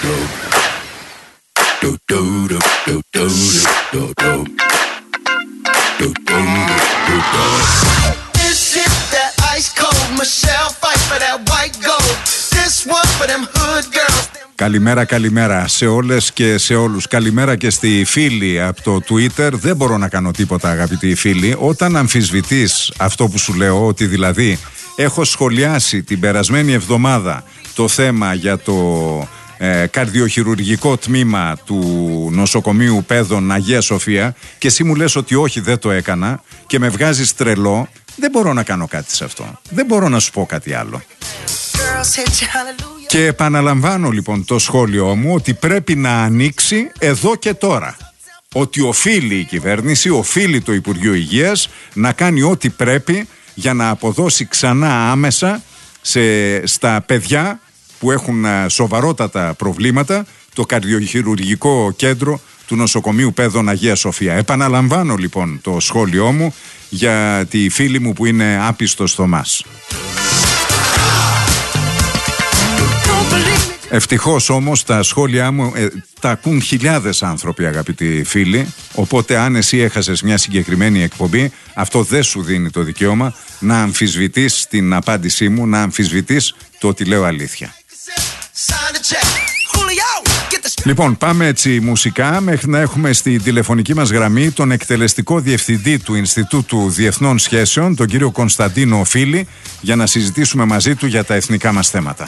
Καλημέρα, καλημέρα σε όλες και σε όλους. Καλημέρα και στη φίλη από το Twitter. Δεν μπορώ να κάνω τίποτα, αγαπητοί φίλοι. Όταν αμφισβητείς αυτό που σου λέω, ότι δηλαδή έχω σχολιάσει την περασμένη εβδομάδα το θέμα για το καρδιοχειρουργικό τμήμα του νοσοκομείου Πέδων Αγία Σοφία και εσύ μου λες ότι όχι, δεν το έκανα και με βγάζεις τρελό, δεν μπορώ να κάνω κάτι σε αυτό. Δεν μπορώ να σου πω κάτι άλλο. Και επαναλαμβάνω λοιπόν το σχόλιο μου ότι πρέπει να ανοίξει εδώ και τώρα. Ότι οφείλει η κυβέρνηση, οφείλει το Υπουργείο Υγείας να κάνει ό,τι πρέπει για να αποδώσει ξανά άμεσα στα παιδιά που έχουν σοβαρότατα προβλήματα το καρδιοχειρουργικό κέντρο του νοσοκομείου Πέδων Αγία Σοφία. Επαναλαμβάνω λοιπόν το σχόλιο μου για τη φίλη μου που είναι άπιστος Θωμάς. Ευτυχώς όμως τα σχόλιά μου τα ακούν χιλιάδες άνθρωποι, αγαπητοί φίλοι, οπότε αν εσύ έχασες μια συγκεκριμένη εκπομπή, αυτό δεν σου δίνει το δικαίωμα να αμφισβητείς την απάντησή μου, να αμφισβητείς το ότι λέω αλήθεια. Λοιπόν, πάμε έτσι μουσικά μέχρι να έχουμε στη τηλεφωνική μας γραμμή τον εκτελεστικό διευθυντή του Ινστιτούτου Διεθνών Σχέσεων, τον κύριο Κωνσταντίνο Φίλη, για να συζητήσουμε μαζί του για τα εθνικά μας θέματα.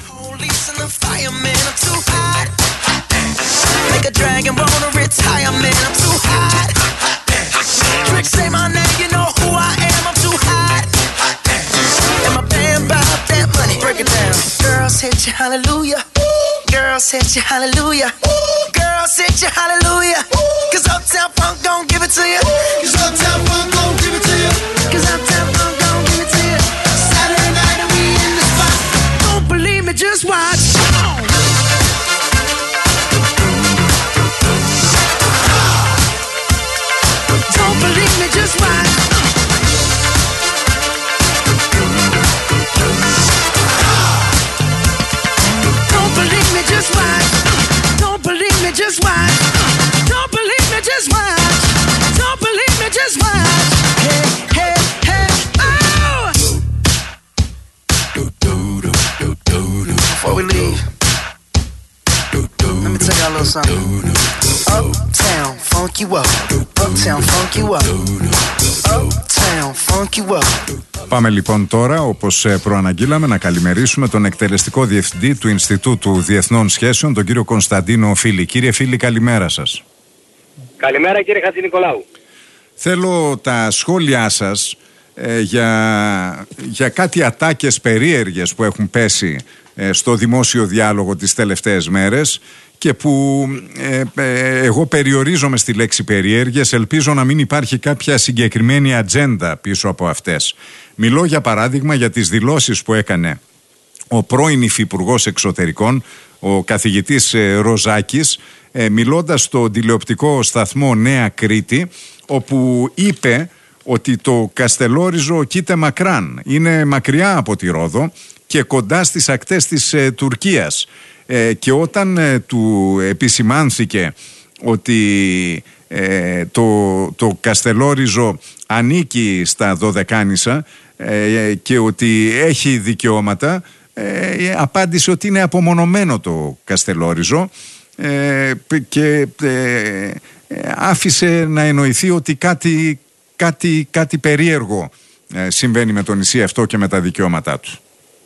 Girls hit you hallelujah. Girls hit you hallelujah. Cause Uptown Funk gon' give it to you. Cause Uptown Funk gon' give it to you. Cause Uptown Funk gon' give it to you. Saturday night and we in the spot. Don't believe me, just watch. Don't believe me, just watch. Just watch. Don't believe me, just watch. Don't believe me, just watch. Don't believe me, just watch. Hey, hey, hey, oh! Before we leave, let me tell y'all a little something. Uptown, funk you up. Uptown, funk you up. Uptown, funk you up. Πάμε λοιπόν τώρα, όπως προαναγγείλαμε, να καλημερίσουμε τον εκτελεστικό διευθυντή του Ινστιτούτου Διεθνών Σχέσεων, τον κύριο Κωνσταντίνο Φίλη. Κύριε Φίλη, καλημέρα σας. Καλημέρα κύριε Χατζηνικολάου. Θέλω τα σχόλιά σας για κάτι ατάκες περίεργες που έχουν πέσει στο δημόσιο διάλογο τις τελευταίες μέρες και που εγώ περιορίζομαι στη λέξη περίεργες, ελπίζω να μην υπάρχει κάποια συγκεκριμένη ατζέντα πίσω από αυτές. Μιλώ για παράδειγμα για τις δηλώσεις που έκανε ο πρώην Υφυπουργός Εξωτερικών, ο καθηγητής Ροζάκης, μιλώντας στο τηλεοπτικό σταθμό Νέα Κρήτη, όπου είπε ότι το Καστελόριζο κοίται μακράν, είναι μακριά από τη Ρόδο και κοντά στις ακτές της Τουρκίας. Και όταν του επισημάνθηκε ότι το Καστελόριζο ανήκει στα Δωδεκάνησα και ότι έχει δικαιώματα, απάντησε ότι είναι απομονωμένο το Καστελόριζο και άφησε να εννοηθεί ότι κάτι περίεργο συμβαίνει με το νησί αυτό και με τα δικαιώματά του.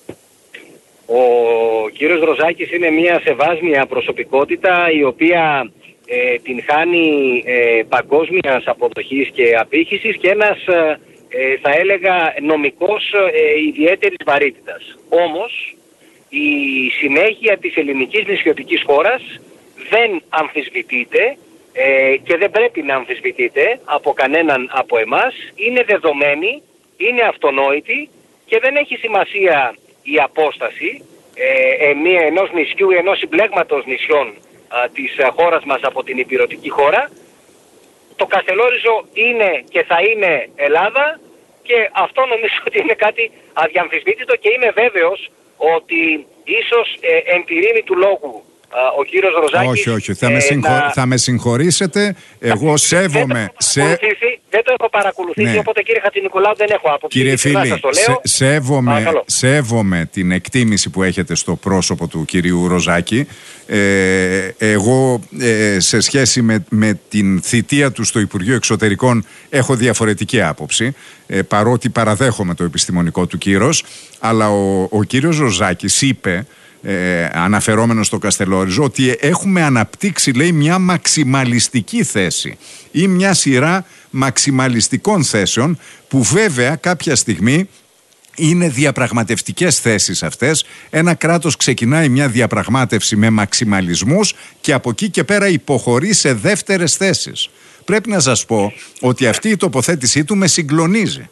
Ο κύριος Ροζάκης είναι μια σεβάσμια προσωπικότητα η οποία την χάνει παγκόσμιας αποδοχής και απήχησης και ένας θα έλεγα νομικός ιδιαίτερης βαρύτητας. Όμως η συνέχεια της ελληνικής νησιωτικής χώρας δεν αμφισβητείται και δεν πρέπει να αμφισβητείται από κανέναν από εμάς. Είναι δεδομένη, είναι αυτονόητη και δεν έχει σημασία η απόσταση ενός νησιού, ενός συμπλέγματος νησιών της χώρας μας από την ηπειρωτική χώρα. Το Καστελόριζο είναι και θα είναι Ελλάδα και αυτό νομίζω ότι είναι κάτι αδιαμφισβήτητο και είμαι βέβαιος ότι ίσως εν τη ρήμη του λόγου ο κύριος Ροζάκης... Όχι, θα με συγχωρήσετε, εγώ σέβομαι... Δεν το έχω παρακολουθήσει, οπότε κύριε Χατζηνικολάου δεν έχω άποψη. Κύριε φίλη, σέβομαι την εκτίμηση που έχετε στο πρόσωπο του κυρίου Ροζάκη. Εγώ σε σχέση με την θητεία του στο Υπουργείο Εξωτερικών έχω διαφορετική άποψη, παρότι παραδέχομαι το επιστημονικό του κύρος, αλλά ο κύριος Ροζάκης είπε, αναφερόμενος στο Καστελόριζο, ότι έχουμε αναπτύξει, λέει, μια μαξιμαλιστική θέση ή μια σειρά μαξιμαλιστικών θέσεων, που βέβαια κάποια στιγμή είναι διαπραγματευτικές θέσεις αυτές. Ένα κράτος ξεκινάει μια διαπραγμάτευση με μαξιμαλισμούς και από εκεί και πέρα υποχωρεί σε δεύτερες θέσεις. Πρέπει να σας πω ότι αυτή η τοποθέτησή του με συγκλονίζει.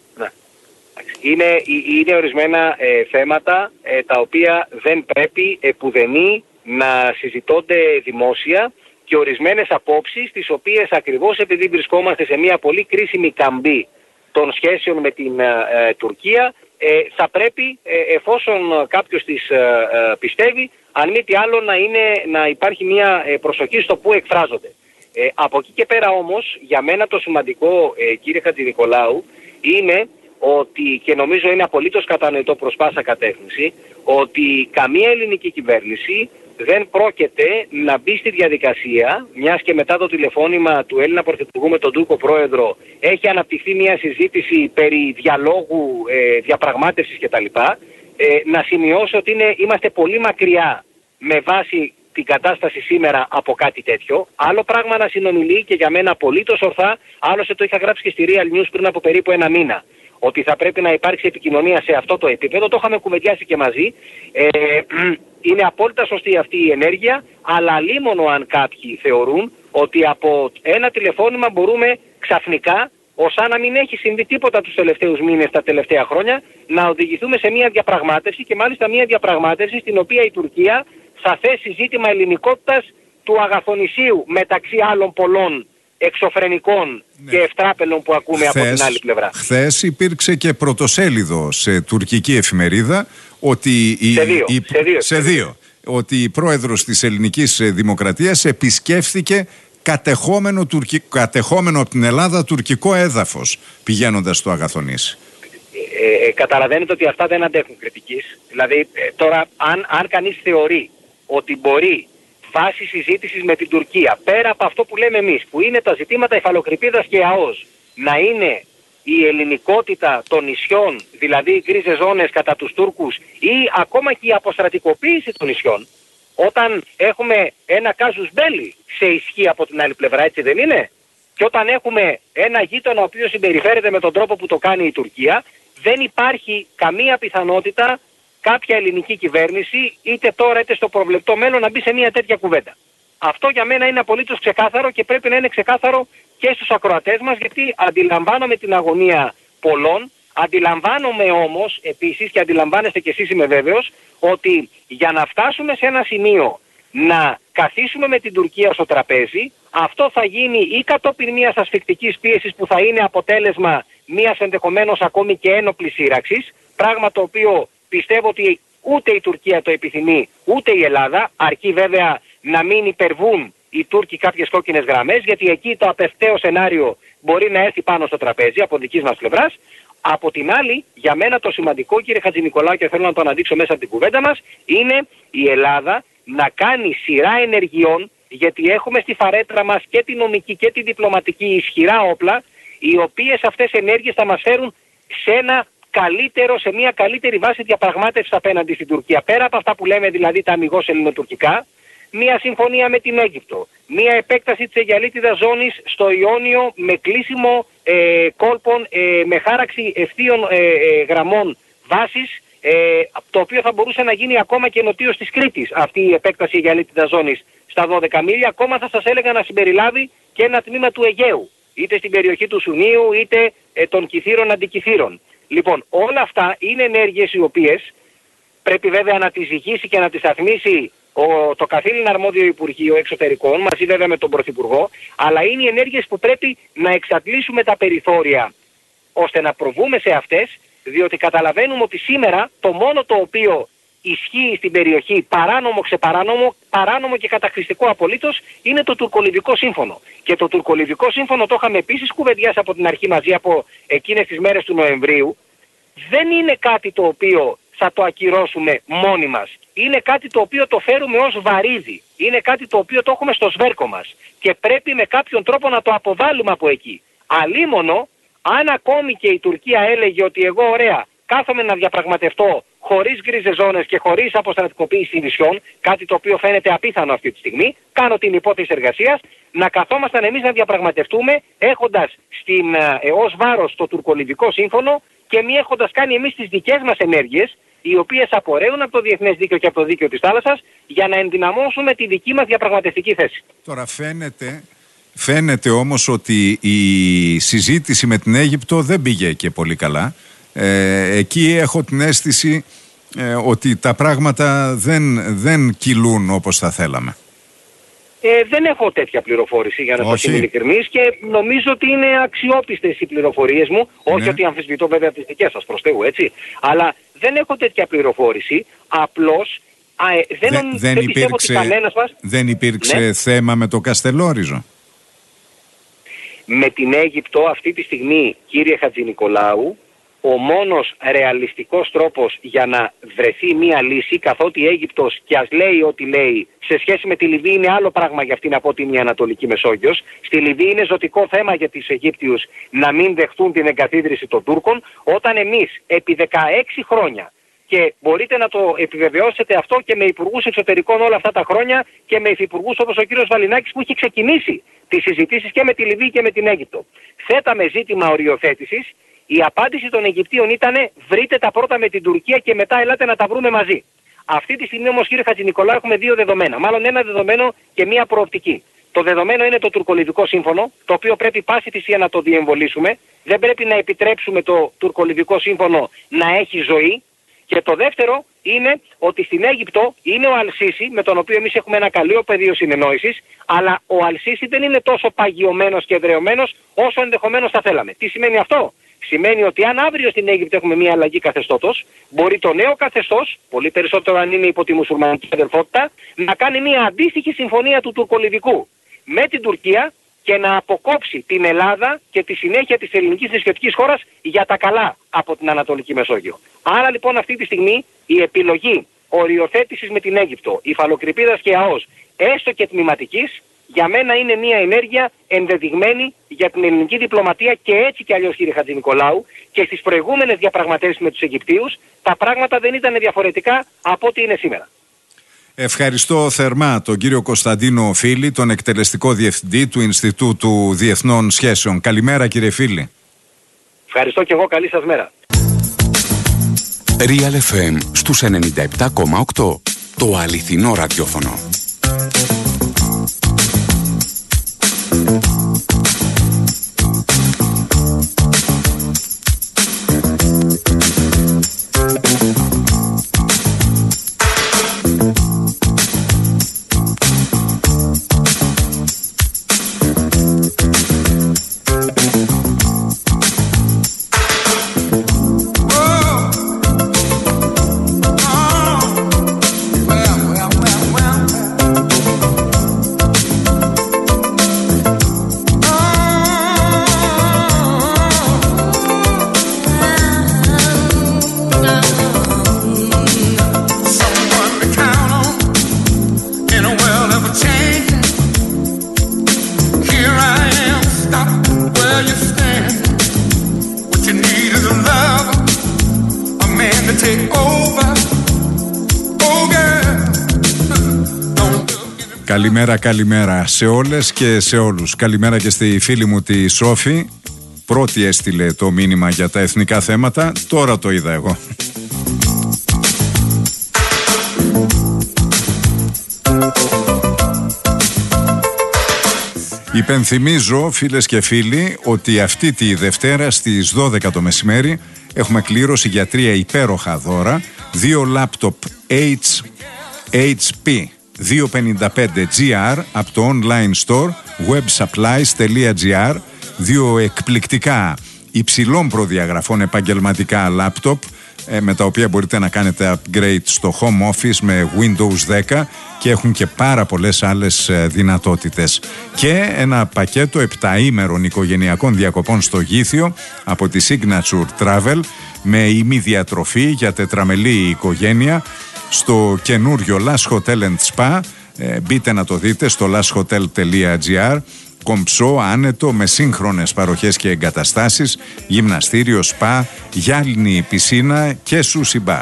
Είναι ορισμένα θέματα τα οποία δεν πρέπει επουδενή να συζητώνται δημόσια, και ορισμένες απόψεις τις οποίες ακριβώς επειδή βρισκόμαστε σε μια πολύ κρίσιμη καμπή των σχέσεων με την Τουρκία, θα πρέπει, εφόσον κάποιος τις πιστεύει, αν μη τι άλλο να υπάρχει μια προσοχή στο που εκφράζονται. Από εκεί και πέρα όμως, για μένα το σημαντικό, κύριε Χατζηνικολάου, είναι ότι, και νομίζω είναι απολύτως κατανοητό προς πάσα κατεύθυνση, ότι καμία ελληνική κυβέρνηση δεν πρόκειται να μπει στη διαδικασία, μιας και μετά το τηλεφώνημα του Έλληνα Πρωθυπουργού με τον Τούρκο Πρόεδρο έχει αναπτυχθεί μια συζήτηση περί διαλόγου, διαπραγμάτευσης κτλ. Να σημειώσω ότι είμαστε πολύ μακριά με βάση την κατάσταση σήμερα από κάτι τέτοιο. Άλλο πράγμα να συνομιλεί, και για μένα απολύτως ορθά, άλλωστε το είχα γράψει και στη Real News πριν από περίπου ένα μήνα, ότι θα πρέπει να υπάρξει επικοινωνία σε αυτό το επίπεδο. Το είχαμε κουβεντιάσει και μαζί. Είναι απόλυτα σωστή αυτή η ενέργεια, αλλά αλίμονο αν κάποιοι θεωρούν ότι από ένα τηλεφώνημα μπορούμε ξαφνικά, ως αν να μην έχει συμβεί τίποτα τους τελευταίους μήνες, τα τελευταία χρόνια, να οδηγηθούμε σε μια διαπραγμάτευση, και μάλιστα μια διαπραγμάτευση στην οποία η Τουρκία θα θέσει ζήτημα ελληνικότητας του αγαθονησίου, μεταξύ άλλων πολλών εξωφρενικών και ευτράπελων που ακούμε από την άλλη πλευρά. Χθες υπήρξε και πρωτοσέλιδο σε τουρκική εφημερίδα ότι σε δύο, ότι η πρόεδρος της Ελληνικής Δημοκρατίας επισκέφθηκε κατεχόμενο από την Ελλάδα τουρκικό έδαφος πηγαίνοντας στο Αγαθονήσι. Καταλαβαίνετε ότι αυτά δεν αντέχουν κριτικής. Δηλαδή τώρα αν κανείς θεωρεί ότι μπορεί βάση συζήτησης με την Τουρκία, πέρα από αυτό που λέμε εμείς, που είναι τα ζητήματα υφαλοκρηπίδας και ΑΟΣ, να είναι η ελληνικότητα των νησιών, δηλαδή οι γκρίζες ζώνες κατά τους Τούρκους, ή ακόμα και η αποστρατικοποίηση των νησιών, όταν έχουμε ένα κάζους μπέλι σε ισχύ από την άλλη πλευρά, έτσι δεν είναι? Και όταν έχουμε ένα γείτονα ο οποίος συμπεριφέρεται με τον τρόπο που το κάνει η Τουρκία, δεν υπάρχει καμία πιθανότητα κάποια ελληνική κυβέρνηση, είτε τώρα είτε στο προβλεπτό μέλλον, να μπει σε μια τέτοια κουβέντα. Αυτό για μένα είναι απολύτως ξεκάθαρο και πρέπει να είναι ξεκάθαρο και στους ακροατές μας, γιατί αντιλαμβάνομαι την αγωνία πολλών. Αντιλαμβάνομαι όμως επίσης, και αντιλαμβάνεστε κι εσείς είμαι βέβαιος, ότι για να φτάσουμε σε ένα σημείο να καθίσουμε με την Τουρκία στο τραπέζι, αυτό θα γίνει ή κατόπιν μιας ασφικτικής πίεσης που θα είναι αποτέλεσμα μιας ενδεχομένως ακόμη και ένοπλης σύραξης, πράγμα το οποίο πιστεύω ότι ούτε η Τουρκία το επιθυμεί, ούτε η Ελλάδα, αρκεί βέβαια να μην υπερβούν οι Τούρκοι κάποιες κόκκινες γραμμές, γιατί εκεί το απευκταίο σενάριο μπορεί να έρθει πάνω στο τραπέζι από δικής μας πλευράς. Από την άλλη, για μένα το σημαντικό, κύριε Χατζηνικολάου, και θέλω να το αναδείξω μέσα από την κουβέντα μας, είναι η Ελλάδα να κάνει σειρά ενεργειών, γιατί έχουμε στη φαρέτρα μας και τη νομική και τη διπλωματική ισχυρά όπλα, οι οποίες αυτές ενέργειες θα μας φέρουν σε μια καλύτερη βάση διαπραγμάτευσης απέναντι στην Τουρκία. Πέρα από αυτά που λέμε δηλαδή τα αμιγώς ελληνοτουρκικά, μια συμφωνία με την Αίγυπτο, μια επέκταση της Αιγιαλίτιδας ζώνης στο Ιόνιο με κλείσιμο κόλπων, με χάραξη ευθείων γραμμών βάσης, το οποίο θα μπορούσε να γίνει ακόμα και νοτίως της Κρήτης, αυτή η επέκταση Αιγιαλίτιδας ζώνης στα 12 μίλια. Ακόμα θα σας έλεγα να συμπεριλάβει και ένα τμήμα του Αιγαίου, είτε στην περιοχή του Σουνίου είτε των Κιθήρων αντικιθήρων. Λοιπόν, όλα αυτά είναι ενέργειες οι οποίες πρέπει βέβαια να τις ζυγίσει και να τις σταθμίσει το καθήλυνα αρμόδιο Υπουργείο Εξωτερικών, μαζί βέβαια με τον Πρωθυπουργό, αλλά είναι οι ενέργειες που πρέπει να εξαντλήσουμε τα περιθώρια ώστε να προβούμε σε αυτές, διότι καταλαβαίνουμε ότι σήμερα το μόνο το οποίο ισχύει στην περιοχή παράνομο, ξεπαράνομο, παράνομο και καταχρηστικό απολύτως είναι το τουρκολιβικό σύμφωνο. Και το τουρκολιβικό σύμφωνο το είχαμε επίσης κουβεντιάσει από την αρχή μαζί από εκείνες τις μέρες του Νοεμβρίου. Δεν είναι κάτι το οποίο θα το ακυρώσουμε μόνοι μας. Είναι κάτι το οποίο το φέρουμε ως βαρύδι. Είναι κάτι το οποίο το έχουμε στο σβέρκο μας. Και πρέπει με κάποιον τρόπο να το αποβάλουμε από εκεί. Αλίμονο, αν ακόμη και η Τουρκία έλεγε ότι εγώ ωραία κάθομαι να διαπραγματευτώ χωρίς γκρίζες ζώνες και χωρίς αποστρατικοποίηση νησιών, κάτι το οποίο φαίνεται απίθανο αυτή τη στιγμή, κάνω την υπόθεση εργασίας, να καθόμασταν εμείς να διαπραγματευτούμε έχοντας ως βάρος το τουρκολιβικό σύμφωνο και μη έχοντας κάνει εμείς τις δικές μας ενέργειες, οι οποίες απορρέουν από το διεθνές δίκαιο και από το δίκαιο της θάλασσας, για να ενδυναμώσουμε τη δική μας διαπραγματευτική θέση. Τώρα φαίνεται όμως ότι η συζήτηση με την Αίγυπτο δεν πήγε και πολύ καλά. Εκεί έχω την αίσθηση ότι τα πράγματα δεν κυλούν όπως θα θέλαμε. Δεν έχω τέτοια πληροφόρηση για να σας είμαι ειλικρινής και νομίζω ότι είναι αξιόπιστες οι πληροφορίες μου. Όχι ότι αμφισβητώ βέβαια τις δικές σας, προς Θεού, έτσι. Αλλά δεν έχω τέτοια πληροφόρηση. Απλώς δεν πιστεύω ότι κανένας μας... Δεν υπήρξε θέμα με το Καστελόριζο? Με την Αίγυπτο αυτή τη στιγμή, κύριε Χατζηνικολάου, ο μόνος ρεαλιστικός τρόπος για να βρεθεί μία λύση, καθότι η Αίγυπτος κι ας λέει ό,τι λέει, σε σχέση με τη Λιβύη είναι άλλο πράγμα για αυτήν από ότι είναι η Ανατολική Μεσόγειος. Στη Λιβύη είναι ζωτικό θέμα για τις Αιγύπτιους να μην δεχτούν την εγκαθίδρυση των Τούρκων, όταν εμείς επί 16 χρόνια, και μπορείτε να το επιβεβαιώσετε αυτό και με υπουργούς εξωτερικών όλα αυτά τα χρόνια και με υφυπουργούς όπως ο κύριος Βαλινάκης που είχε ξεκινήσει τις συζητήσεις και με τη Λιβύη και με την Αίγυπτο. Θέταμε ζήτημα οριοθέτησης. Η απάντηση των Αιγυπτίων ήταν βρείτε τα πρώτα με την Τουρκία και μετά ελάτε να τα βρούμε μαζί. Αυτή τη στιγμή όμως, κύριε Χατζηνικολάου, έχουμε δύο δεδομένα. Μάλλον ένα δεδομένο και μία προοπτική. Το δεδομένο είναι το τουρκολιβικό σύμφωνο, το οποίο πρέπει πάση θυσία να το διεμβολήσουμε. Δεν πρέπει να επιτρέψουμε το τουρκολιβικό σύμφωνο να έχει ζωή. Και το δεύτερο είναι ότι στην Αίγυπτο είναι ο Αλσίσι, με τον οποίο εμείς έχουμε ένα καλό πεδίο συνεννόησης, αλλά ο Αλσίσι δεν είναι τόσο παγιωμένος και εδραιωμένος όσο ενδεχομένως θα θέλαμε. Τι σημαίνει αυτό? Σημαίνει ότι αν αύριο στην Αίγυπτο έχουμε μια αλλαγή καθεστώτος, μπορεί το νέο καθεστώς, πολύ περισσότερο αν είναι υπό τη μουσουλμανική αδελφότητα, να κάνει μια αντίστοιχη συμφωνία του τουρκολιβικού με την Τουρκία και να αποκόψει την Ελλάδα και τη συνέχεια της ελληνικής νησιωτικής χώρας για τα καλά από την Ανατολική Μεσόγειο. Άρα λοιπόν αυτή τη στιγμή η επιλογή οριοθέτησης με την Αίγυπτο, υφαλοκρηπίδας και ΑΟΣ, έστω και τμηματικής, για μένα είναι μια ενέργεια ενδεδειγμένη για την ελληνική διπλωματία και έτσι κι αλλιώς, κύριε Χατζηνικολάου, και στις προηγούμενες διαπραγματεύσεις με τους Αιγυπτίους τα πράγματα δεν ήταν διαφορετικά από ό,τι είναι σήμερα. Ευχαριστώ θερμά τον κύριο Κωνσταντίνο Φίλη, τον εκτελεστικό διευθυντή του Ινστιτούτου Διεθνών Σχέσεων. Καλημέρα, κύριε Φίλη. Ευχαριστώ και εγώ, καλή σας μέρα. Real FM στους 97,8. Το αληθινό ραδιόφωνο. Καλημέρα σε όλες και σε όλους. Καλημέρα και στη φίλη μου τη Σόφη. Πρώτη έστειλε το μήνυμα για τα εθνικά θέματα. Τώρα το είδα εγώ. Υπενθυμίζω, φίλες και φίλοι, ότι αυτή τη Δευτέρα στις 12 το μεσημέρι έχουμε κλήρωση για 3 υπέροχα δώρα, 2 λάπτοπ HP 255GR από το online store websupplies.gr, 2 εκπληκτικά υψηλών προδιαγραφών επαγγελματικά λάπτοπ με τα οποία μπορείτε να κάνετε upgrade στο home office με Windows 10 και έχουν και πάρα πολλές άλλες δυνατότητες. Και ένα πακέτο 7ήμερων οικογενειακών διακοπών στο Γήθιο από τη Signature Travel με ημιδιατροφή για τετραμελή οικογένεια στο καινούριο Lash Hotel and Spa. Μπείτε να το δείτε στο lashhotel.gr. Κομψό, άνετο, με σύγχρονες παροχές και εγκαταστάσεις, γυμναστήριο, σπα, γυάλινη πισίνα και σούσι μπαρ.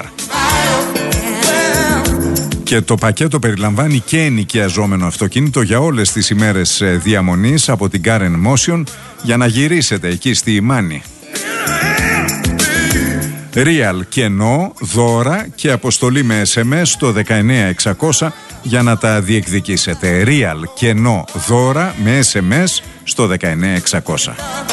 Και το πακέτο περιλαμβάνει και ενοικιαζόμενο αυτοκίνητο για όλες τις ημέρες διαμονής από την Car Motion για να γυρίσετε εκεί στη Ημάνη. Real κενό, δώρα και αποστολή με SMS στο 19600 για να τα διεκδικήσετε. Real κενό, δώρα με SMS στο 19600.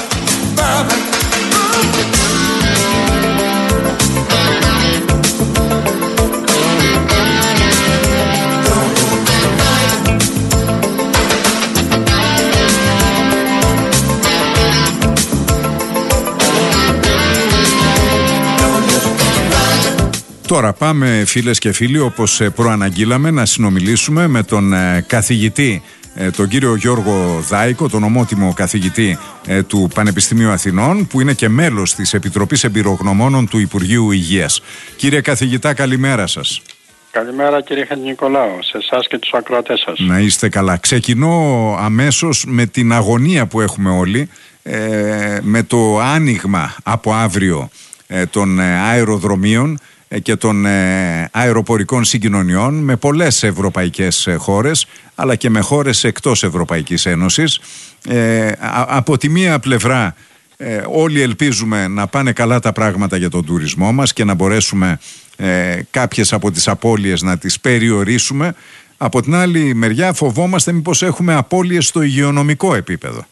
Τώρα πάμε, φίλες και φίλοι, όπως προαναγγείλαμε, να συνομιλήσουμε με τον καθηγητή, τον κύριο Γιώργο Δάικο, τον ομότιμο καθηγητή του Πανεπιστημίου Αθηνών, που είναι και μέλος της Επιτροπής Εμπειρογνωμόνων του Υπουργείου Υγείας. Κύριε καθηγητά, καλημέρα σας. Καλημέρα κύριε Χατζηνικολάου, σε εσάς και τους ακροατές σας. Να είστε καλά. Ξεκινώ αμέσως με την αγωνία που έχουμε όλοι, με το άνοιγμα από αύριο των αεροδρομίων και των αεροπορικών συγκοινωνιών με πολλές ευρωπαϊκές χώρες, αλλά και με χώρες εκτός Ευρωπαϊκής Ένωσης. Από τη μία πλευρά όλοι ελπίζουμε να πάνε καλά τα πράγματα για τον τουρισμό μας και να μπορέσουμε κάποιες από τις απώλειες να τις περιορίσουμε. Από την άλλη μεριά φοβόμαστε μήπως έχουμε απώλειες στο υγειονομικό επίπεδο.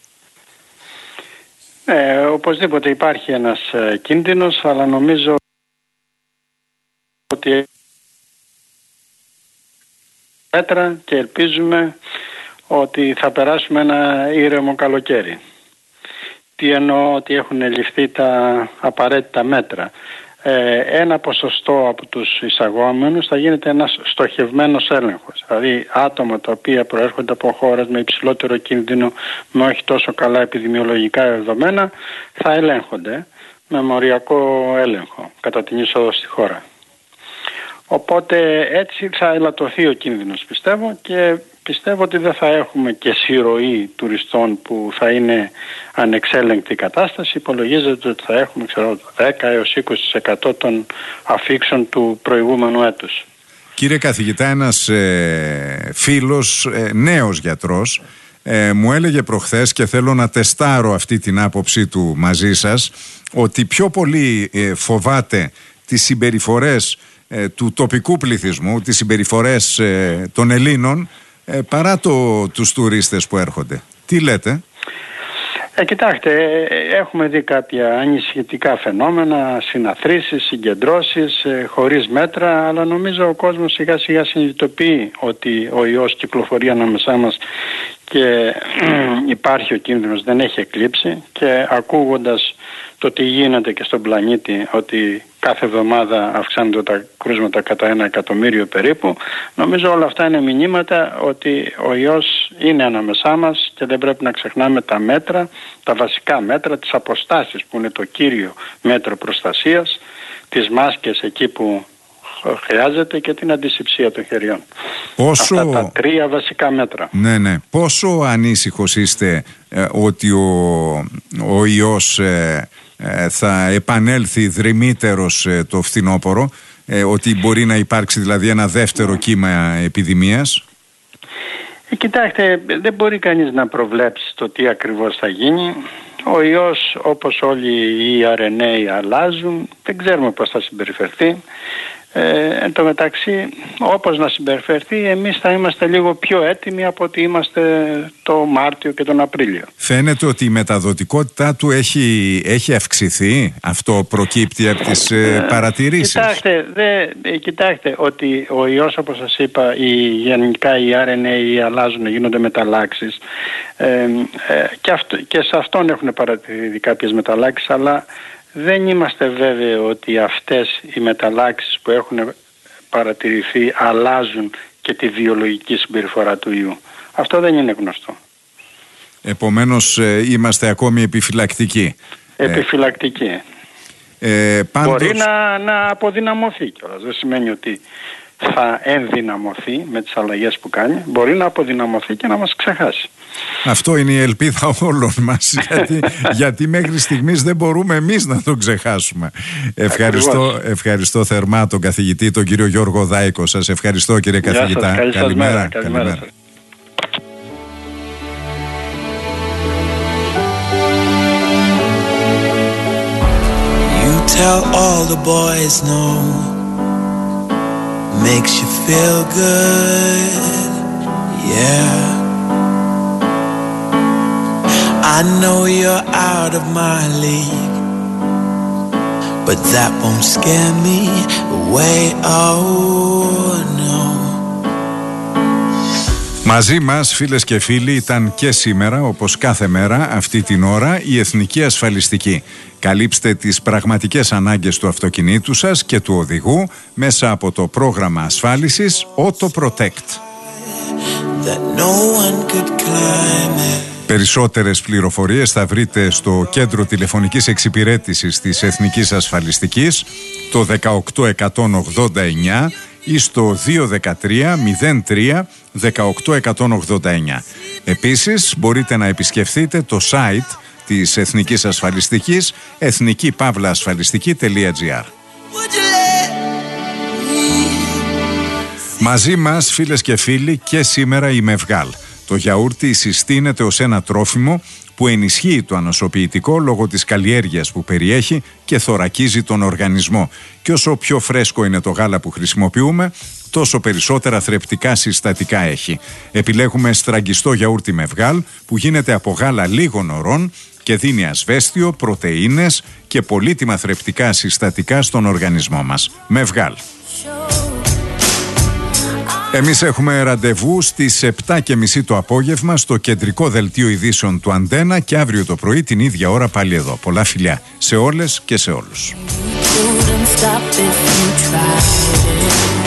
Οπωσδήποτε υπάρχει ένας κίνδυνος, αλλά νομίζω ότι μέτρα και ελπίζουμε ότι θα περάσουμε ένα ήρεμο καλοκαίρι. Τι εννοώ? Ότι έχουν ληφθεί τα απαραίτητα μέτρα. Ένα ποσοστό από τους εισαγόμενους θα γίνεται ένας στοχευμένος έλεγχος. Δηλαδή άτομα τα οποία προέρχονται από χώρες με υψηλότερο κίνδυνο, με όχι τόσο καλά επιδημιολογικά δεδομένα, θα ελέγχονται με μοριακό έλεγχο κατά την είσοδο στη χώρα. Οπότε έτσι θα ελαττωθεί ο κίνδυνος, πιστεύω, και πιστεύω ότι δεν θα έχουμε και συρροή τουριστών που θα είναι ανεξέλεγκτη κατάσταση. Υπολογίζεται ότι θα έχουμε 10 έως 20% των αφήξεων του προηγούμενου έτους. Κύριε καθηγητά, ένας φίλος, νέος γιατρός, μου έλεγε προχθές, και θέλω να τεστάρω αυτή την άποψή του μαζί σας, ότι πιο πολύ φοβάται τις συμπεριφορές του τοπικού πληθυσμού, τις συμπεριφορές των Ελλήνων, παρά τους τουρίστες που έρχονται. Τι λέτε? Κοιτάξτε, έχουμε δει κάποια ανησυχητικά φαινόμενα, συναθρήσεις, συγκεντρώσεις χωρίς μέτρα, αλλά νομίζω ο κόσμος σιγά σιγά συνειδητοποιεί ότι ο ιός κυκλοφορεί ανάμεσά μας και υπάρχει ο κίνδυνος, δεν έχει εκλείψει, και ακούγοντας το τι γίνεται και στον πλανήτη, ότι κάθε εβδομάδα αυξάνονται τα κρούσματα κατά 1 εκατομμύριο περίπου, νομίζω όλα αυτά είναι μηνύματα ότι ο ιός είναι ανάμεσά μας και δεν πρέπει να ξεχνάμε τα μέτρα, τα βασικά μέτρα, τις αποστάσεις που είναι το κύριο μέτρο προστασίας, τις μάσκες εκεί που χρειάζεται και την αντισηψία των χεριών. Αυτά τα 3 βασικά μέτρα. Ναι. Πόσο ανήσυχος είστε ότι ο ιός θα επανέλθει δρυμύτερος το φθινόπωρο, ότι μπορεί να υπάρξει δηλαδή ένα δεύτερο κύμα επιδημίας? Κοιτάξτε, δεν μπορεί κανείς να προβλέψει το τι ακριβώς θα γίνει. Ο ιός, όπως όλοι οι RNA αλλάζουν, δεν ξέρουμε πώς θα συμπεριφερθεί. Εν τω μεταξύ, όπως να συμπεριφερθεί, εμείς θα είμαστε λίγο πιο έτοιμοι από ότι είμαστε το Μάρτιο και τον Απρίλιο. Φαίνεται ότι η μεταδοτικότητά του έχει αυξηθεί. Αυτό προκύπτει από τις παρατηρήσεις. Κοιτάξτε, ότι ο ιός, όπως σας είπα, γενικά οι RNA αλλάζουν, γίνονται μεταλλάξεις, και σε αυτόν έχουν παρατηρηθεί κάποιες μεταλλάξεις, αλλά δεν είμαστε βέβαιοι ότι αυτές οι μεταλλάξεις που έχουν παρατηρηθεί αλλάζουν και τη βιολογική συμπεριφορά του ιού. Αυτό δεν είναι γνωστό. Επομένως είμαστε ακόμη επιφυλακτικοί. Επιφυλακτικοί. Πάντως... Μπορεί να αποδυναμωθεί κιόλας. Δεν σημαίνει ότι θα ενδυναμωθεί με τις αλλαγές που κάνει. Μπορεί να αποδυναμωθεί και να μας ξεχάσει. Αυτό είναι η ελπίδα όλων μας, γιατί μέχρι στιγμής δεν μπορούμε εμείς να τον ξεχάσουμε. Ευχαριστώ θερμά τον καθηγητή, τον κύριο Γιώργο Δάικο. Σας ευχαριστώ, κύριε καθηγητά. Καλημέρα. You tell all the boys no, makes you feel good, yeah. I know you're out of my league, but that won't scare me away, oh no. Μαζί μας, φίλες και φίλοι, ήταν και σήμερα, όπως κάθε μέρα, αυτή την ώρα, η Εθνική Ασφαλιστική. Καλύψτε τις πραγματικές ανάγκες του αυτοκινήτου σας και του οδηγού μέσα από το πρόγραμμα ασφάλισης Auto Protect. Περισσότερες πληροφορίες θα βρείτε στο κέντρο τηλεφωνικής εξυπηρέτησης της Εθνικής Ασφαλιστικής, το 18189, ή στο 213-03-18189. Επίσης μπορείτε να επισκεφθείτε το site της Εθνικής Ασφαλιστικής, εθνική-ασφαλιστική.gr. Μαζί μας, φίλες και φίλοι, και σήμερα η Μευγάλ. Το γιαούρτι συστήνεται ως ένα τρόφιμο που ενισχύει το ανοσοποιητικό λόγω της καλλιέργειας που περιέχει και θωρακίζει τον οργανισμό. Και όσο πιο φρέσκο είναι το γάλα που χρησιμοποιούμε, τόσο περισσότερα θρεπτικά συστατικά έχει. Επιλέγουμε στραγγιστό γιαούρτι Μευγάλ που γίνεται από γάλα λίγων ωρών και δίνει ασβέστιο, πρωτεΐνες και πολύτιμα θρεπτικά συστατικά στον οργανισμό μας. Μευγάλ. Εμείς έχουμε ραντεβού στις 7:30 το απόγευμα στο κεντρικό δελτίο ειδήσεων του Αντένα και αύριο το πρωί την ίδια ώρα πάλι εδώ. Πολλά φιλιά σε όλες και σε όλους.